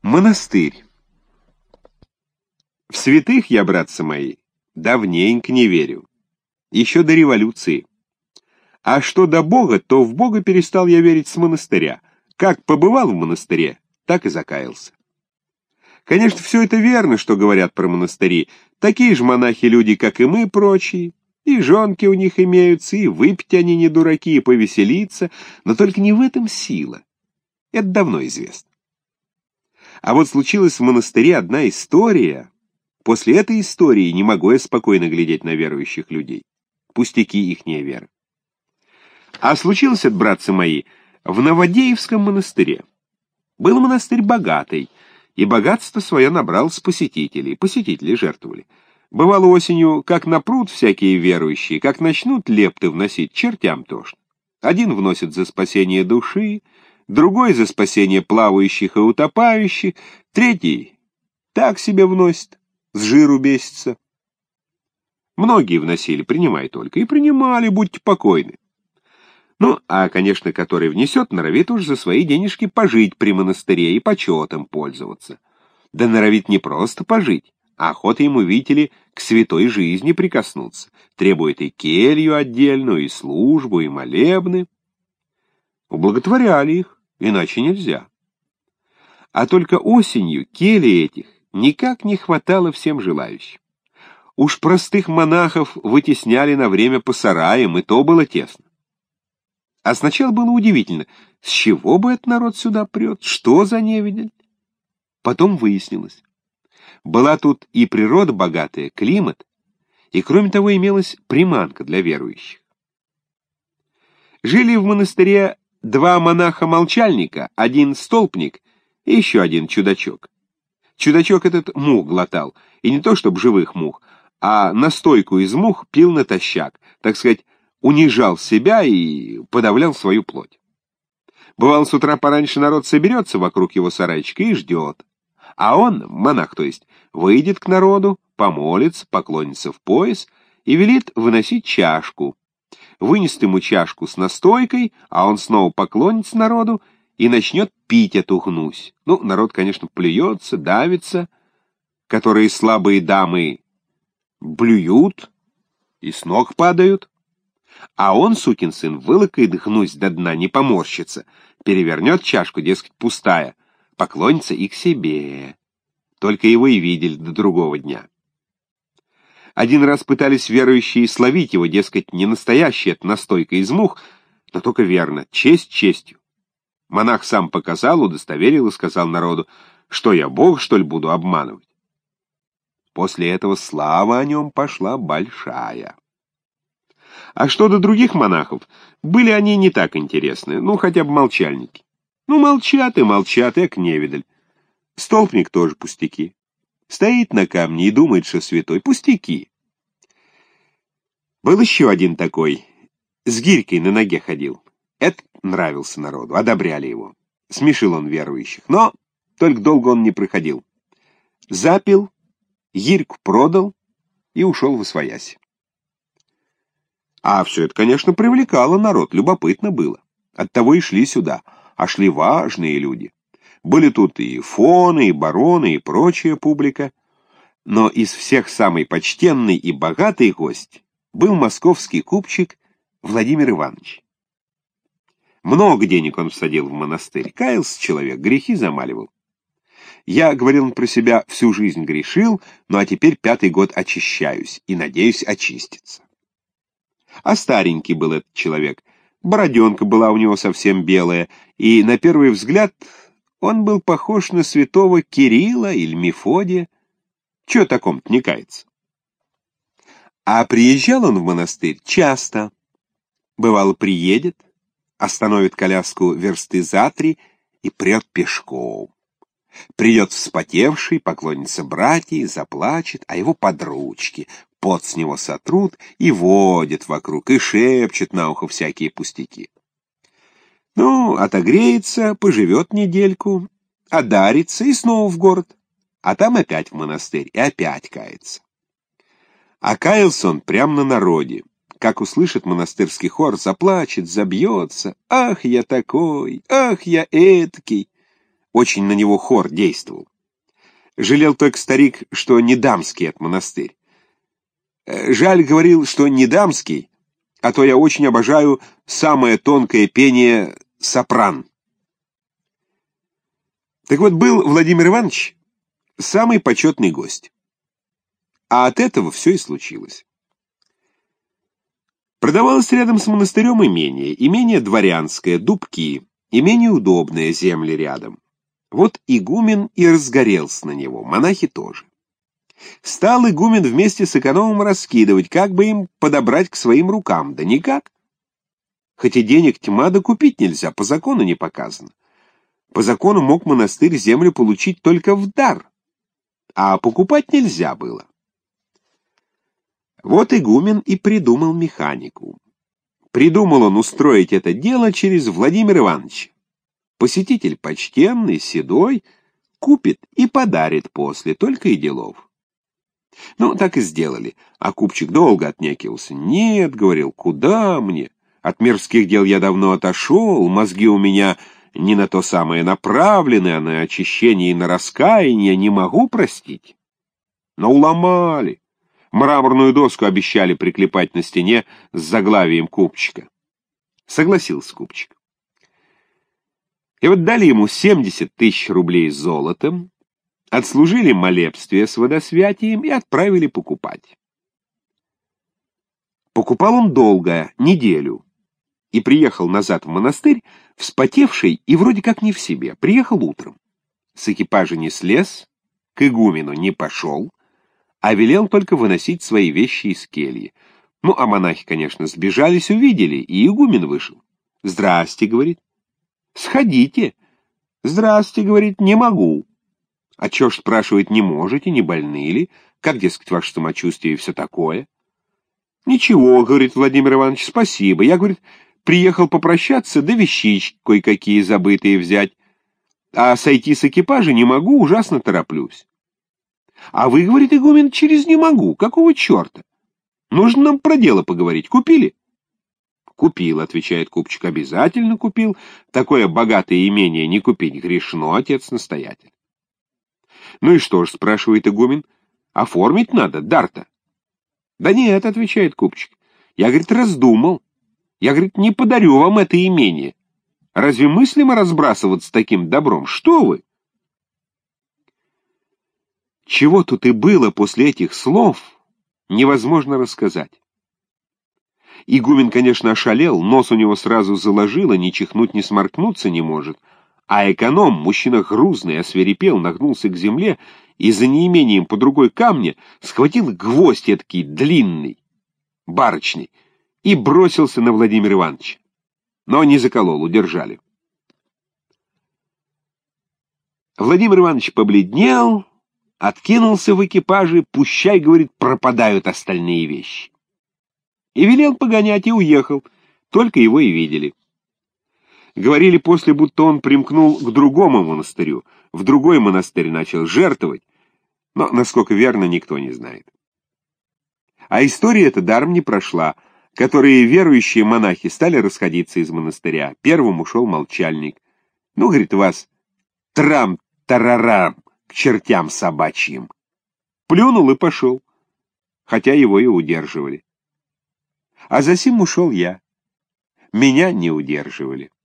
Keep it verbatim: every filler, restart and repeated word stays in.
Монастырь. В святых я, братцы мои, давненько не верю. Еще до революции. А что до Бога, то в Бога перестал я верить с монастыря. Как побывал в монастыре, так и закаялся. Конечно, все это верно, что говорят про монастыри. Такие же монахи-люди, как и мы, прочие. И жонки у них имеются, и выпить они не дураки, и повеселиться. Но только не в этом сила. Это давно известно. А вот случилась в монастыре одна история. После этой истории не могу я спокойно глядеть на верующих людей. Пустяки ихняя вера. А случилось это, братцы мои, в Новодеевском монастыре. Был монастырь богатый, и богатство свое набрал с посетителей. Посетители жертвовали. Бывало осенью, как напрут всякие верующие, как начнут лепты вносить, чертям тошно. Один вносит за спасение души, другой за спасение плавающих и утопающих, третий так себе вносит, с жиру бесится. Многие вносили, принимай только, и принимали, будьте покойны. Ну, а, конечно, который внесет, норовит уж за свои денежки пожить при монастыре и почетом пользоваться. Да норовит не просто пожить, а охота ему, видите ли, к святой жизни прикоснуться. Требует и келью отдельную, и службу, и молебны. Ублаготворяли их, иначе нельзя. А только осенью кельи этих никак не хватало всем желающим. Уж простых монахов вытесняли на время по сараям, и то было тесно. А сначала было удивительно, с чего бы этот народ сюда прет, что за невидаль? Потом выяснилось. Была тут и природа богатая, климат, и кроме того имелась приманка для верующих. Жили в монастыре два монаха-молчальника, один столпник и еще один чудачок. Чудачок этот мух глотал, и не то чтобы живых мух, а настойку из мух пил натощак, так сказать, унижал себя и подавлял свою плоть. Бывало, с утра пораньше народ соберется вокруг его сарайчика и ждет. А он, монах то есть, выйдет к народу, помолится, поклонится в пояс и велит выносить чашку. Вынесет ему чашку с настойкой, а он снова поклонится народу и начнет пить эту гнусь. Ну, народ, конечно, плюется, давится, которые слабые дамы блюют и с ног падают. А он, сукин сын, вылакает гнусь до дна, не поморщится, перевернет чашку, дескать, пустая, поклонится и к себе. Только его и видели до другого дня. Один раз пытались верующие словить его, дескать, не настоящая это настойка из мух, но только верно, честь честью. Монах сам показал, удостоверил и сказал народу, что я бог, что ли, буду обманывать. После этого слава о нем пошла большая. А что до других монахов, были они не так интересны, ну, хотя бы молчальники. Ну, молчат и молчат, эк невидаль. Столпник тоже пустяки. Стоит на камне и думает, что святой. Пустяки. Был еще один такой, с гирькой на ноге ходил. Это нравился народу, одобряли его. Смешил он верующих, но только долго он не проходил. Запил, гирьку продал и ушел восвояси. А все это, конечно, привлекало народ, любопытно было. Оттого и шли сюда, а шли важные люди. Были тут и фоны, и бароны, и прочая публика. Но из всех самый почтенный и богатый гость был московский купчик Владимир Иванович. Много денег он всадил в монастырь, каялся человек, грехи замаливал. Я, говорил он про себя, всю жизнь грешил, ну а теперь пятый год очищаюсь и надеюсь очиститься. А старенький был этот человек, бороденка была у него совсем белая, и на первый взгляд он был похож на святого Кирилла или Мефодия. Чего таком-то не кается? А приезжал он в монастырь часто. Бывало, приедет, остановит коляску версты за три и прет пешком. Придет вспотевший, поклонится братьям, заплачет, а его подручки пот с него сотрут и водят вокруг, и шепчут на ухо всякие пустяки. Ну, отогреется, поживет недельку, одарится и снова в город, а там опять в монастырь и опять кается. А каялся он прямо на народе. Как услышит монастырский хор, заплачет, забьется. «Ах, я такой! Ах, я эткий!» Очень на него хор действовал. Жалел только старик, что не дамский этот монастырь. Жаль, говорил, что не дамский, а то я очень обожаю самое тонкое пение сопран. Так вот, был Владимир Иванович самый почетный гость. А от этого все и случилось. Продавалось рядом с монастырем имение, имение дворянское, Дубки, имение удобное, земли рядом. Вот игумен и разгорелся на него, монахи тоже. Стал игумен вместе с экономом раскидывать, как бы им подобрать к своим рукам, да никак. Хоть и денег тьма, да купить нельзя, по закону не показано. По закону мог монастырь землю получить только в дар, а покупать нельзя было. Вот игумен и придумал механику. Придумал он устроить это дело через Владимира Ивановича. Посетитель почтенный, седой, купит и подарит после, только и делов. Ну, так и сделали, а купчик долго отнекивался. «Нет, — говорил, — куда мне? От мирских дел я давно отошел, мозги у меня не на то самое направлены, а на очищение и на раскаяние не могу простить». Но уломали. Мраморную доску обещали приклепать на стене с заглавием купчика. Согласился купчик. И вот дали ему семьдесят тысяч рублей золотом, отслужили молебствие с водосвятием и отправили покупать. Покупал он долго, неделю, и приехал назад в монастырь, вспотевший и вроде как не в себе. Приехал утром. С экипажа не слез, к игумену не пошел, а велел только выносить свои вещи из кельи. Ну, а монахи, конечно, сбежались, увидели, и игумен вышел. «Здрасте», — говорит. «Сходите». «Здрасте», — говорит, — «не могу». «А чё ж, — спрашивает, — не можете, не больны ли? Как, дескать, ваше самочувствие и все такое?» «Ничего, — говорит Владимир Иванович, — спасибо. Я, — говорит, — приехал попрощаться, да вещички кое-какие забытые взять. А сойти с экипажа не могу, ужасно тороплюсь». «А вы, — говорит игумен, — через не могу. Какого черта? Нужно нам про дело поговорить. Купили?» «Купил, — отвечает купчик, — обязательно купил. Такое богатое имение не купить грешно, отец-настоятель». «Ну и что ж, — спрашивает игумен, — оформить надо, дар-то?» «Да нет, — отвечает купчик, — я, — говорит, — раздумал. Я, — говорит, — не подарю вам это имение. Разве мыслимо разбрасываться таким добром? Что вы?» Чего тут и было после этих слов, невозможно рассказать. Игумен, конечно, ошалел, нос у него сразу заложило, ни чихнуть, ни сморкнуться не может, а эконом, мужчина грузный, освирепел, нагнулся к земле и за неимением по другой камне схватил гвоздь эдакий длинный, барочный, и бросился на Владимира Ивановича. Но не заколол, удержали. Владимир Иванович побледнел, откинулся в экипаже, пущай, — говорит, — пропадают остальные вещи. И велел погонять, и уехал, только его и видели. Говорили после, будто он примкнул к другому монастырю, в другой монастырь начал жертвовать, но, насколько верно, никто не знает. А история эта даром не прошла, которые верующие монахи стали расходиться из монастыря. Первым ушел молчальник. «Ну, — говорит, — вас трам-тарарам к чертям собачьим». Плюнул и пошел, хотя его и удерживали. А засим ушел я. Меня не удерживали.